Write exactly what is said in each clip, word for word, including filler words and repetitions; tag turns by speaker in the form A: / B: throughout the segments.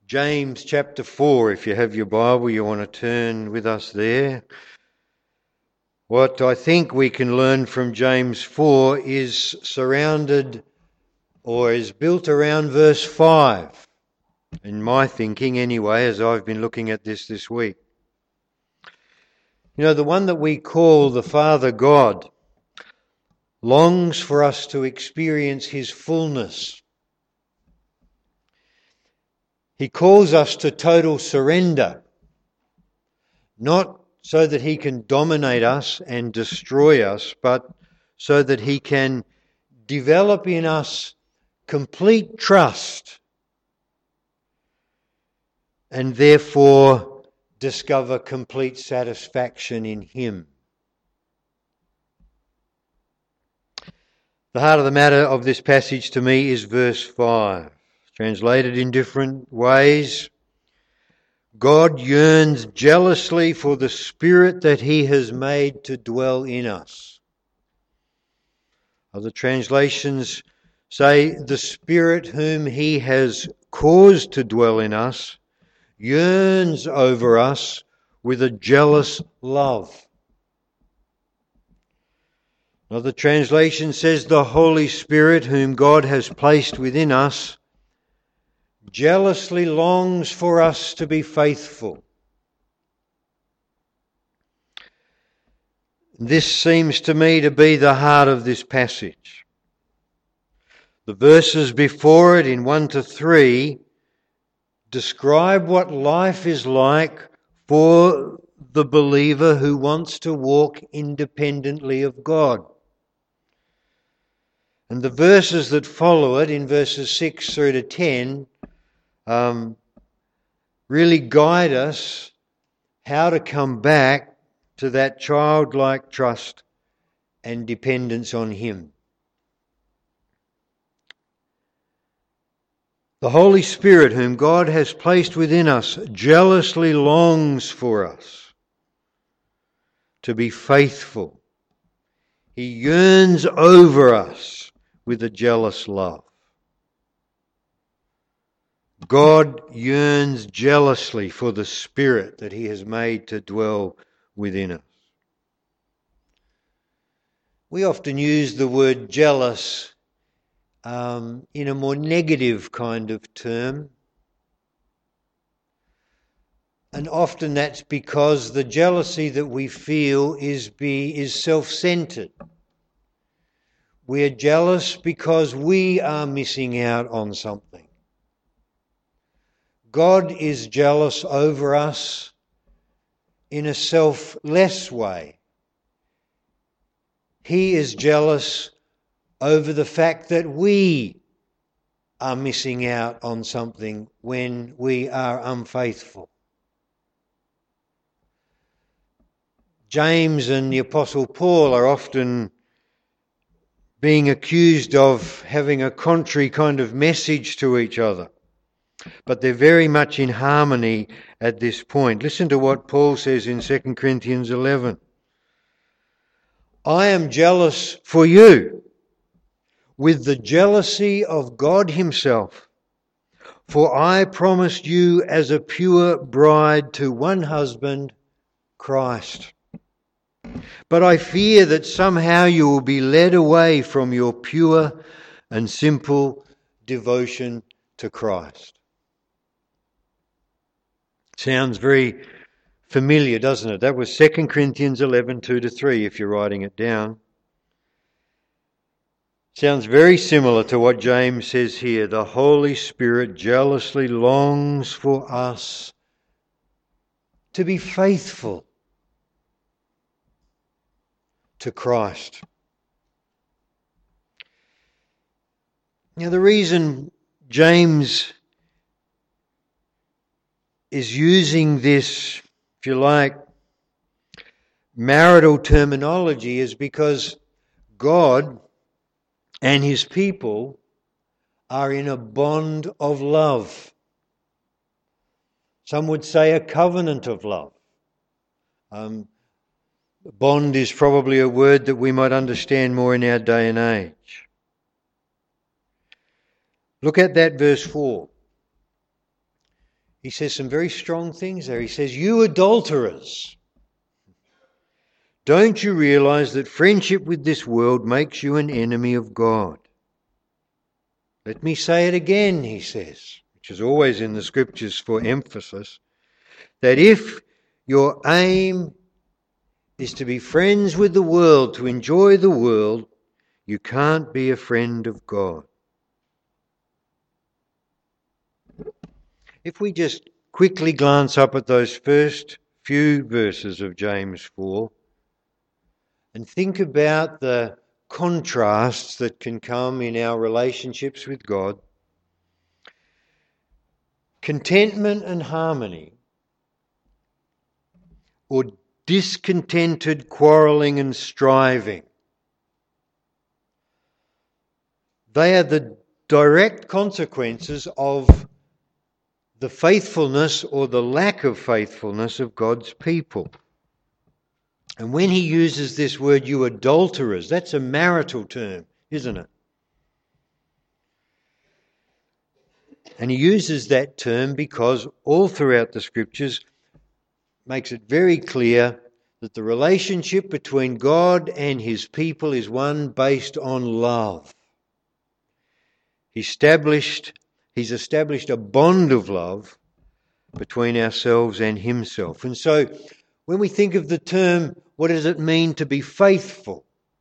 A: James chapter four, if you have your Bible, you want to turn with us there. What I think we can learn from James four is surrounded or is built around verse five, in my thinking anyway, as I've been looking at this this week. You know, the one that we call the Father God longs for us to experience his fullness. He calls us to total surrender, not so that he can dominate us and destroy us, but so that he can develop in us complete trust and therefore discover complete satisfaction in him. The heart of the matter of this passage to me is verse five. Translated in different ways, God yearns jealously for the Spirit that he has made to dwell in us. Other translations say the Spirit whom he has caused to dwell in us yearns over us with a jealous love. Another translation says the Holy Spirit whom God has placed within us jealously longs for us to be faithful. This seems to me to be the heart of this passage. The verses before it in one to three describe what life is like for the believer who wants to walk independently of God. And the verses that follow it in verses six through to ten Um, really guide us how to come back to that childlike trust and dependence on him. The Holy Spirit whom God has placed within us jealously longs for us to be faithful. He yearns over us with a jealous love. God yearns jealously for the Spirit that he has made to dwell within us. We often use the word jealous um, in a more negative kind of term. And often that's because the jealousy that we feel is, be, is self-centered. We are jealous because we are missing out on something. God is jealous over us in a selfless way. He is jealous over the fact that we are missing out on something when we are unfaithful. James and the Apostle Paul are often being accused of having a contrary kind of message to each other. But they're very much in harmony at this point. Listen to what Paul says in Second Corinthians eleven. I am jealous for you with the jealousy of God himself, for I promised you as a pure bride to one husband, Christ. But I fear that somehow you will be led away from your pure and simple devotion to Christ. Sounds very familiar, doesn't it? That was Second Corinthians eleven, two to three, if you're writing it down. Sounds very similar to what James says here. The Holy Spirit jealously longs for us to be faithful to Christ. Now, the reason James is using this, if you like, marital terminology is because God and his people are in a bond of love. Some would say a covenant of love. Um, bond is probably a word that we might understand more in our day and age. Look at that verse four. he says some very strong things there. He says, "You adulterers, don't you realise that friendship with this world makes you an enemy of God?" Let me say it again, he says, which is always in the scriptures for emphasis, that if your aim is to be friends with the world, to enjoy the world, you can't be a friend of God. If we just quickly glance up at those first few verses of James four and think about the contrasts that can come in our relationships with God, contentment and harmony, or discontented quarrelling and striving, they are the direct consequences of the faithfulness or the lack of faithfulness of God's people. And when he uses this word, "you adulterers," that's a marital term, isn't it? And he uses that term because all throughout the scriptures makes it very clear that the relationship between God and his people is one based on love. He established, he's established a bond of love between ourselves and himself. And so when we think of the term, what does it mean to be faithful?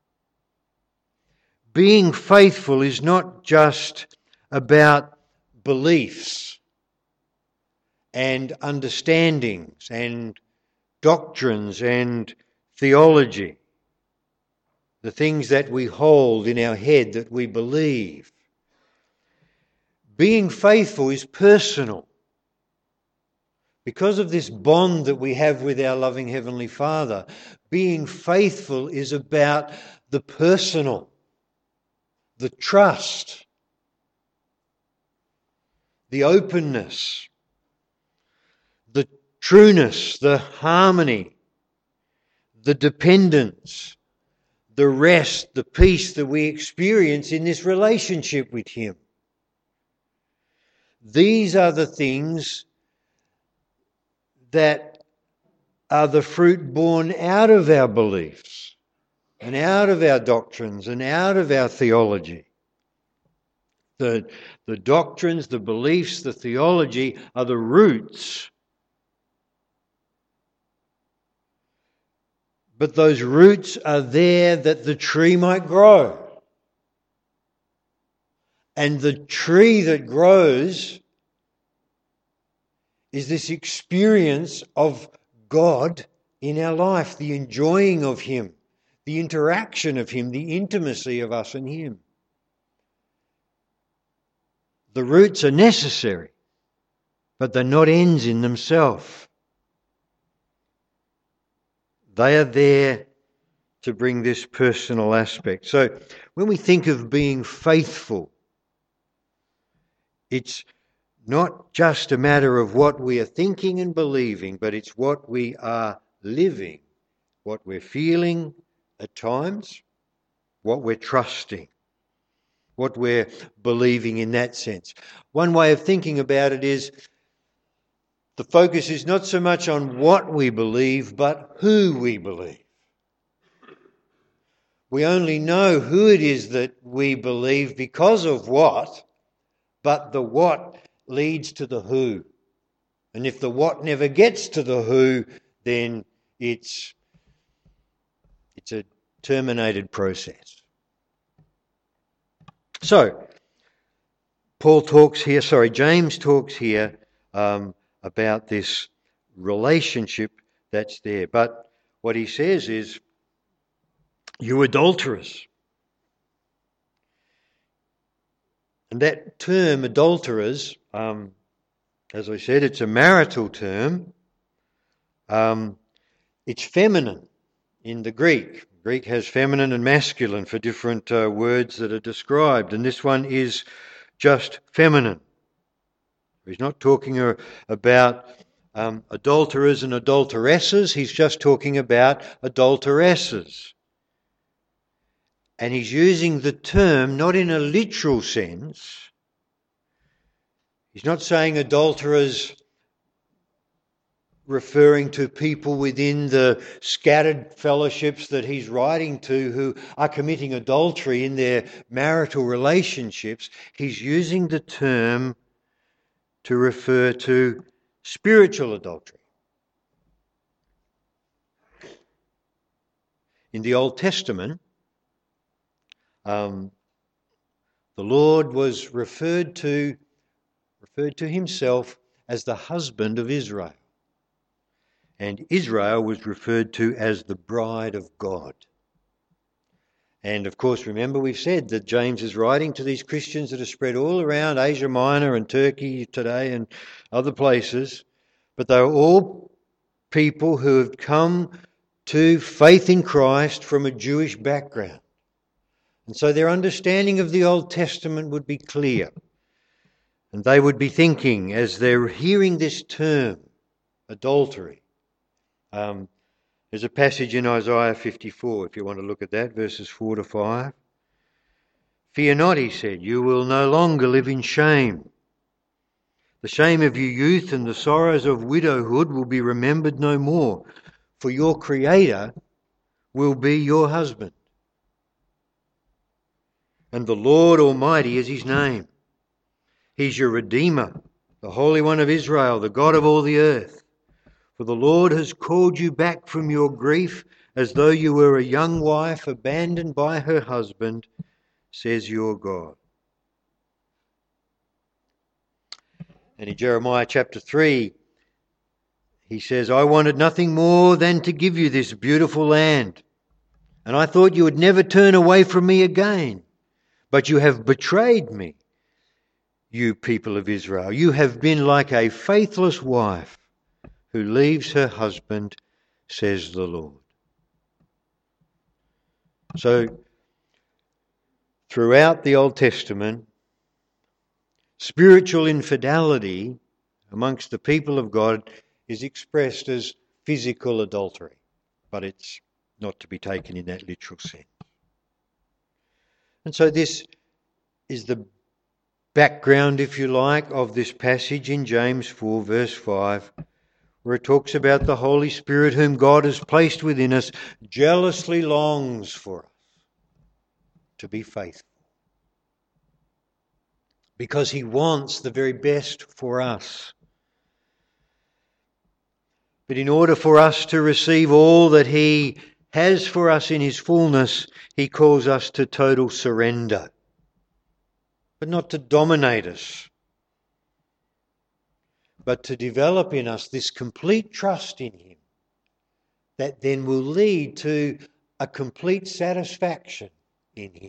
A: Being faithful is not just about beliefs and understandings and doctrines and theology, the things that we hold in our head that we believe. Being faithful is personal. Because of this bond that we have with our loving Heavenly Father, being faithful is about the personal, the trust, the openness, the trueness, the harmony, the dependence, the rest, the peace that we experience in this relationship with him. These are the things that are the fruit born out of our beliefs and out of our doctrines and out of our theology. The, the doctrines, the beliefs, the theology are the roots. But those roots are there that the tree might grow. And the tree that grows is this experience of God in our life, the enjoying of him, the interaction of him, the intimacy of us and him. The roots are necessary, but they're not ends in themselves. They are there to bring this personal aspect. So when we think of being faithful, it's not just a matter of what we are thinking and believing, but it's what we are living, what we're feeling at times, what we're trusting, what we're believing in that sense. One way of thinking about it is the focus is not so much on what we believe, but who we believe. We only know who it is that we believe because of what, but the what leads to the who. And if the what never gets to the who, then it's, it's a terminated process. So, Paul talks here, sorry, James talks here um, about this relationship that's there. But what he says is, you adulterers. And that term, adulterers, um, as I said, it's a marital term. Um, it's feminine in the Greek. Greek has feminine and masculine for different uh, words that are described, and this one is just feminine. He's not talking uh, about um, adulterers and adulteresses, he's just talking about adulteresses. And he's using the term not in a literal sense. He's not saying adulterers referring to people within the scattered fellowships that he's writing to who are committing adultery in their marital relationships. He's using the term to refer to spiritual adultery. In the Old Testament, um, the Lord was referred to, referred to himself as the husband of Israel. And Israel was referred to as the bride of God. And of course, remember we've said that James is writing to these Christians that are spread all around Asia Minor and Turkey today and other places. But they're all people who have come to faith in Christ from a Jewish background. And so their understanding of the Old Testament would be clear. And they would be thinking, as they're hearing this term, adultery. Um, there's a passage in Isaiah fifty-four, if you want to look at that, verses four to five. Fear not, he said, you will no longer live in shame. The shame of your youth and the sorrows of widowhood will be remembered no more, for your Creator will be your husband. And the Lord Almighty is his name. He's your Redeemer, the Holy One of Israel, the God of all the earth. For the Lord has called you back from your grief as though you were a young wife abandoned by her husband, says your God. And in Jeremiah chapter three, he says, I wanted nothing more than to give you this beautiful land, and I thought you would never turn away from me again. But you have betrayed me, you people of Israel. You have been like a faithless wife who leaves her husband, says the Lord. So, throughout the Old Testament, spiritual infidelity amongst the people of God is expressed as physical adultery, but it's not to be taken in that literal sense. And so this is the background, if you like, of this passage in James four, verse five, where it talks about the Holy Spirit whom God has placed within us, jealously longs for us to be faithful. Because he wants the very best for us. But in order for us to receive all that he has for us in his fullness, he calls us to total surrender. But not to dominate us, but to develop in us this complete trust in him that then will lead to a complete satisfaction in him.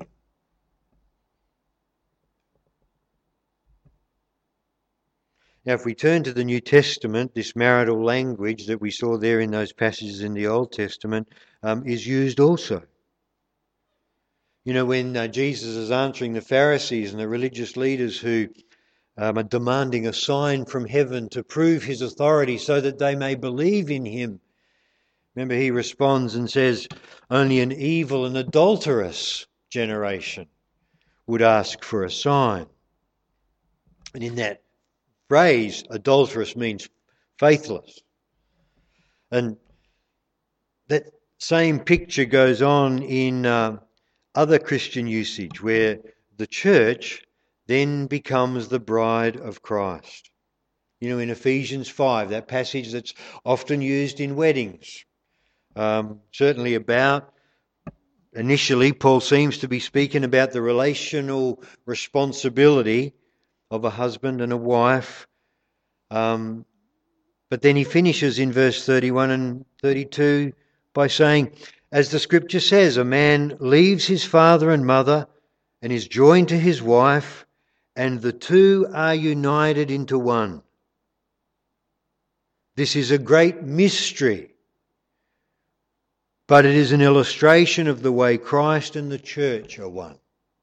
A: Now, if we turn to the New Testament, this marital language that we saw there in those passages in the Old Testament um, is used also. You know, when uh, Jesus is answering the Pharisees and the religious leaders who um, are demanding a sign from heaven to prove his authority so that they may believe in him, remember he responds and says, only an evil and adulterous generation would ask for a sign. And in that phrase, adulterous means faithless. And that same picture goes on in uh, other Christian usage, where the church then becomes the bride of Christ. You know, in Ephesians five, that passage that's often used in weddings, um, certainly about, initially, Paul seems to be speaking about the relational responsibility of a husband and a wife. Um, but then he finishes in verse thirty-one and thirty-two by saying, as the scripture says, a man leaves his father and mother and is joined to his wife, and the two are united into one. This is a great mystery, but it is an illustration of the way Christ and the church are one.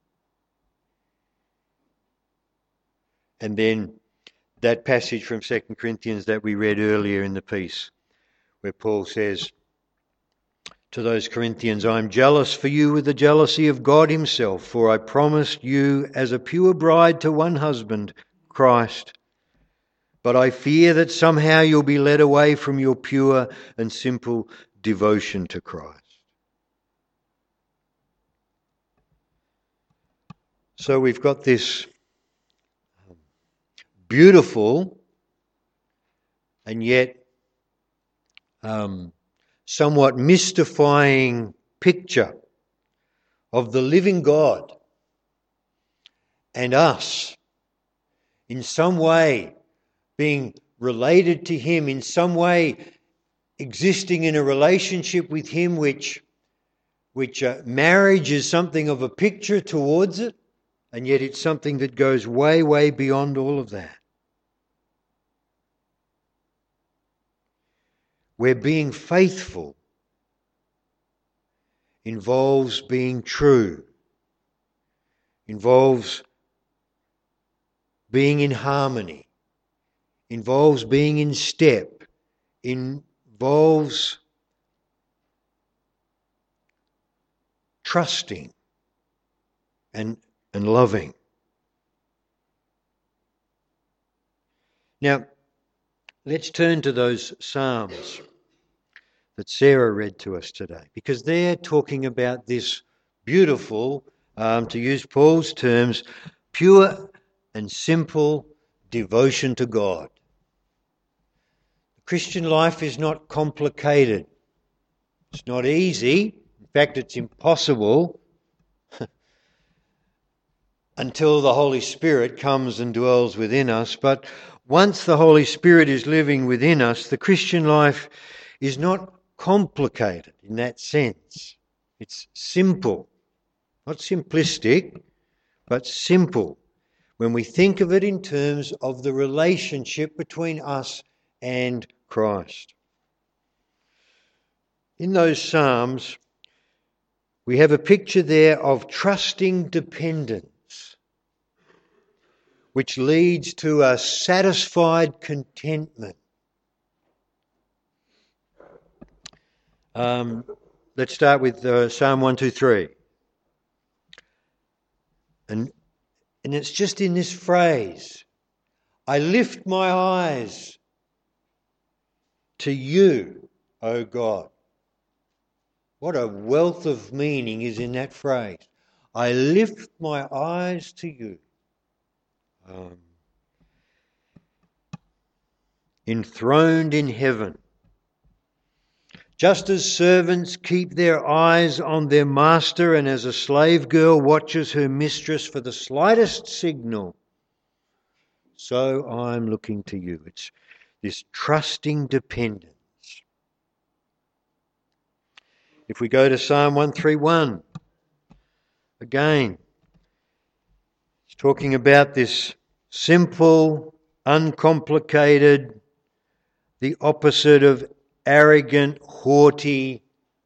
A: And then that passage from Second Corinthians that we read earlier in the piece, where Paul says to those Corinthians, I am jealous for you with the jealousy of God himself, for I promised you as a pure bride to one husband, Christ. but I fear that somehow you'll be led away from your pure and simple devotion to Christ. So we've got this beautiful and yet um, somewhat mystifying picture of the living God and us in some way being related to Him, in some way existing in a relationship with Him, which, which uh, marriage is something of a picture towards it, and yet it's something that goes way, way beyond all of that. Where being faithful involves being true, involves being in harmony, involves being in step, involves trusting and, and loving. Now, let's turn to those Psalms that Sarah read to us today, because they're talking about this beautiful, um, to use Paul's terms, pure and simple devotion to God. The Christian life is not complicated. It's not easy. In fact, it's impossible until the Holy Spirit comes and dwells within us. But once the Holy Spirit is living within us, the Christian life is not complicated in that sense. It's simple. Not simplistic, but simple. When we think of it in terms of the relationship between us and Christ. In those Psalms, we have a picture there of trusting dependence, which leads to a satisfied contentment. Um, let's start with uh, Psalm one two three. And, and it's just in this phrase, I lift my eyes to you, O God. What a wealth of meaning is in that phrase. I lift my eyes to you. Um, enthroned in heaven. Just as servants keep their eyes on their master, and as a slave girl watches her mistress for the slightest signal, so I'm looking to you. It's this trusting dependence. If we go to Psalm one thirty-one, again, it's talking about this simple, uncomplicated, the opposite of arrogant, haughty,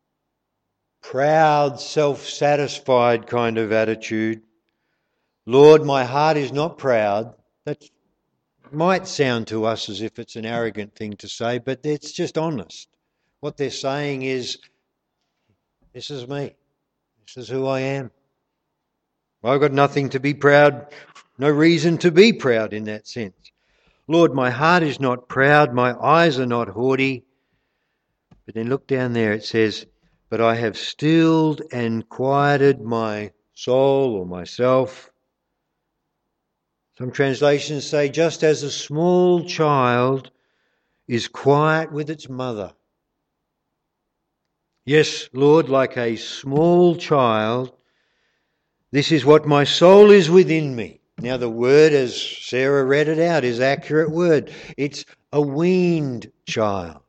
A: proud, self-satisfied kind of attitude. Lord, my heart is not proud. That might sound to us as if it's an arrogant thing to say, but it's just honest. What they're saying is, this is me. This is who I am. I've got nothing to be proud, no reason to be proud in that sense. Lord, my heart is not proud, my eyes are not haughty. But then look down there, it says, but I have stilled and quieted my soul or myself. Some translations say, just as a small child is quiet with its mother. Yes, Lord, like a small child, this is what my soul is within me. Now the word, as Sarah read it out, is accurate word. It's a weaned child.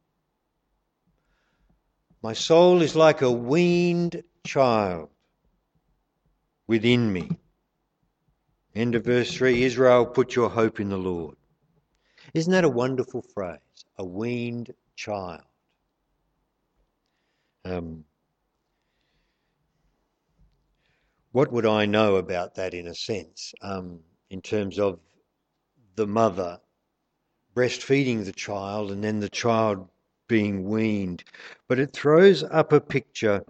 A: My soul is like a weaned child within me. End of verse three, Israel, put your hope in the Lord. Isn't that a wonderful phrase? A weaned child. Um, what would I know about that in a sense, um, in terms of the mother breastfeeding the child and then the child being weaned? But it throws up a picture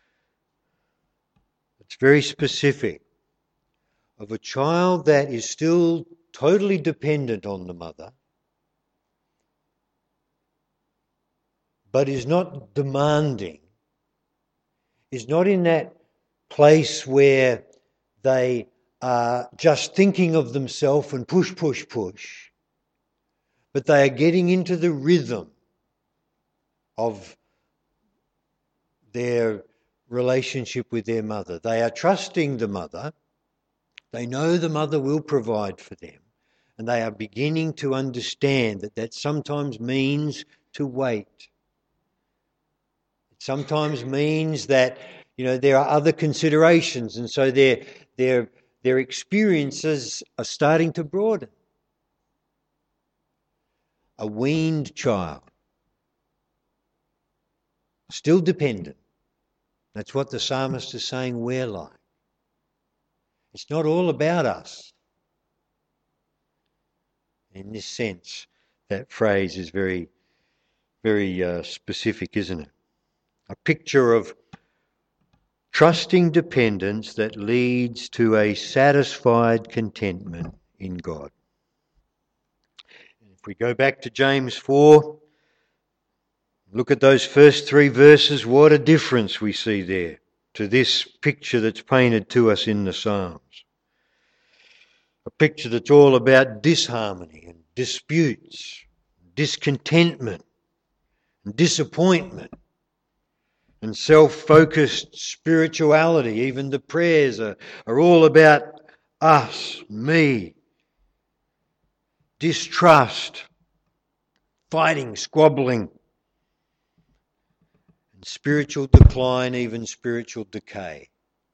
A: that's very specific of a child that is still totally dependent on the mother, but is not demanding, is not in that place where they are just thinking of themselves and push, push, push, but they are getting into the rhythm of their relationship with their mother. They are trusting the mother. They know the mother will provide for them. And they are beginning to understand that that sometimes means to wait. It sometimes means that, you know, there are other considerations, and so their their their experiences are starting to broaden. A weaned child, still dependent. That's what the psalmist is saying we're like. It's not all about us. In this sense, that phrase is very, very uh, specific, isn't it? A picture of trusting dependence that leads to a satisfied contentment in God. If we go back to James four, look at those first three verses, what a difference we see there to this picture that's painted to us in the Psalms. A picture that's all about disharmony and disputes, discontentment and disappointment and self-focused spirituality. Even the prayers are, are all about us, me, distrust, fighting, squabbling, and spiritual decline, even spiritual decay.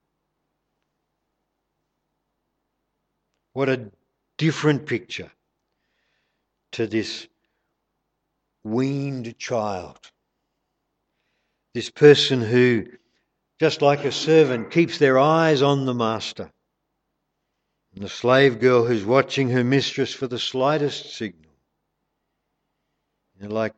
A: What a different picture to this weaned child. This person who, just like a servant, keeps their eyes on the master. And the slave girl who's watching her mistress for the slightest signal. You know, like,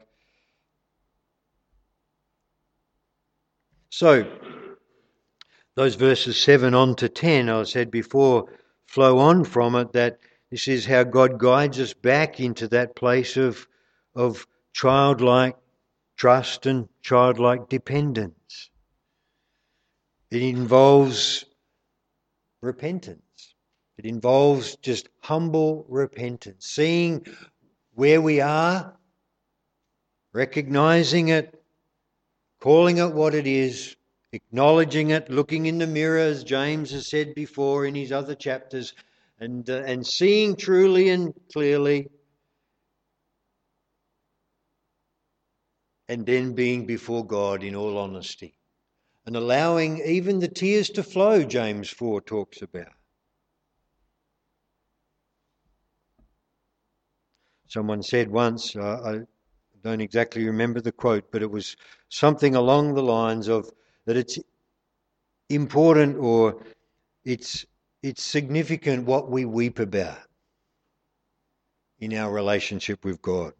A: so, those verses seven on to ten, I said before, flow on from it that this is how God guides us back into that place of, of childlike trust and childlike dependence. It involves repentance. It involves just humble repentance, seeing where we are, recognising it, calling it what it is, acknowledging it, looking in the mirror, as James has said before in his other chapters, and uh, and seeing truly and clearly, and then being before God in all honesty, and allowing even the tears to flow, James four talks about. Someone said once, uh, I don't exactly remember the quote, but it was something along the lines of that it's important or it's it's significant what we weep about in our relationship with God.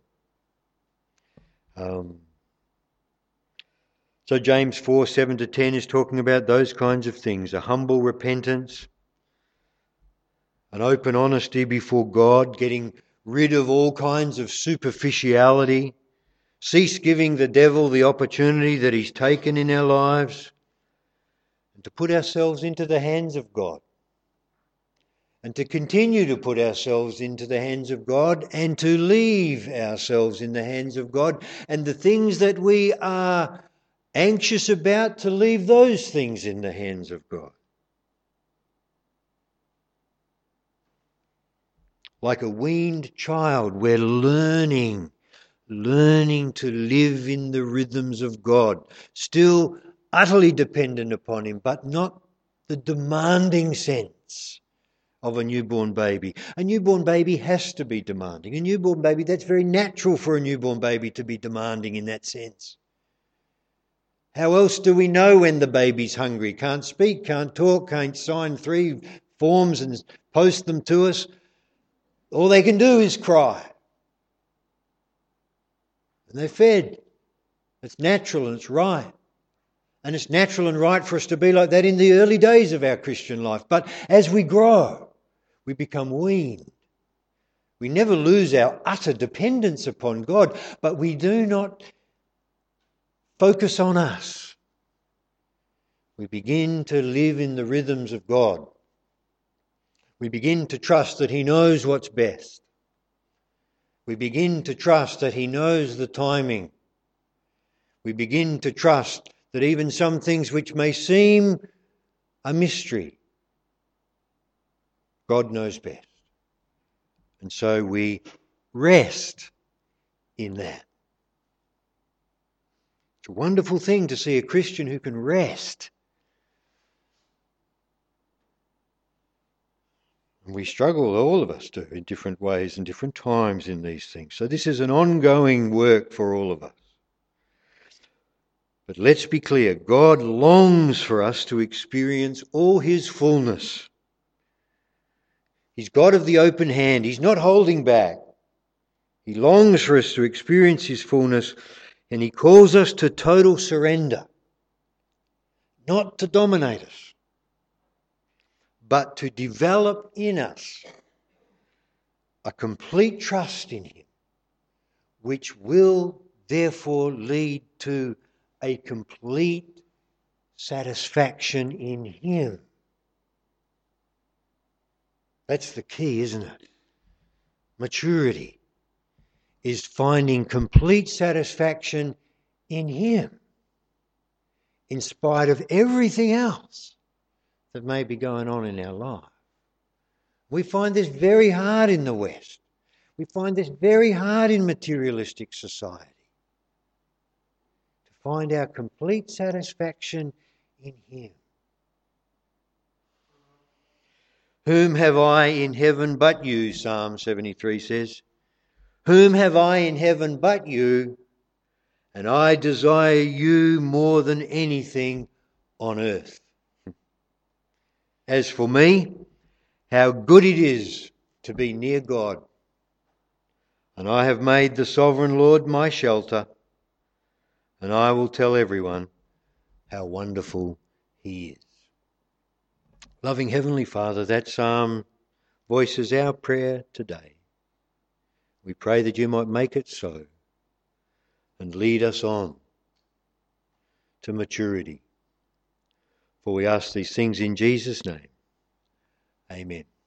A: Um, so James four, seven to ten is talking about those kinds of things, a humble repentance, an open honesty before God, getting rid of all kinds of superficiality, cease giving the devil the opportunity that he's taken in our lives, and to put ourselves into the hands of God. And to continue to put ourselves into the hands of God and to leave ourselves in the hands of God. And the things that we are anxious about, to leave those things in the hands of God. Like a weaned child, we're learning, learning to live in the rhythms of God. Still utterly dependent upon Him, but not the demanding sense of a newborn baby. A newborn baby has to be demanding. A newborn baby, that's very natural for a newborn baby to be demanding in that sense. How else do we know when the baby's hungry? Can't speak, can't talk, can't sign three forms and post them to us. All they can do is cry. And they're fed. It's natural and it's right. And it's natural and right for us to be like that in the early days of our Christian life. But as we grow, we become weaned. We never lose our utter dependence upon God, but we do not focus on us, we begin to live in the rhythms of God. We begin to trust that He knows what's best. We begin to trust that He knows the timing. We begin to trust that even some things which may seem a mystery, God knows best. And so we rest in that. It's a wonderful thing to see a Christian who can rest. And we struggle, all of us do, in different ways and different times in these things. So this is an ongoing work for all of us. But let's be clear, God longs for us to experience all His fullness. He's God of the open hand. He's not holding back. He longs for us to experience His fullness, and He calls us to total surrender. Not to dominate us, but to develop in us a complete trust in Him, which will therefore lead to a complete satisfaction in Him. That's the key, isn't it? Maturity is finding complete satisfaction in Him, in spite of everything else that may be going on in our life. We find this very hard in the West. We find this very hard in materialistic society. To find our complete satisfaction in Him. Whom have I in heaven but you, Psalm seventy-three says. Whom have I in heaven but you, and I desire you more than anything on earth. As for me, how good it is to be near God. And I have made the sovereign Lord my shelter, and I will tell everyone how wonderful He is. Loving Heavenly Father, that psalm voices our prayer today. We pray that you might make it so and lead us on to maturity. For we ask these things in Jesus' name. Amen.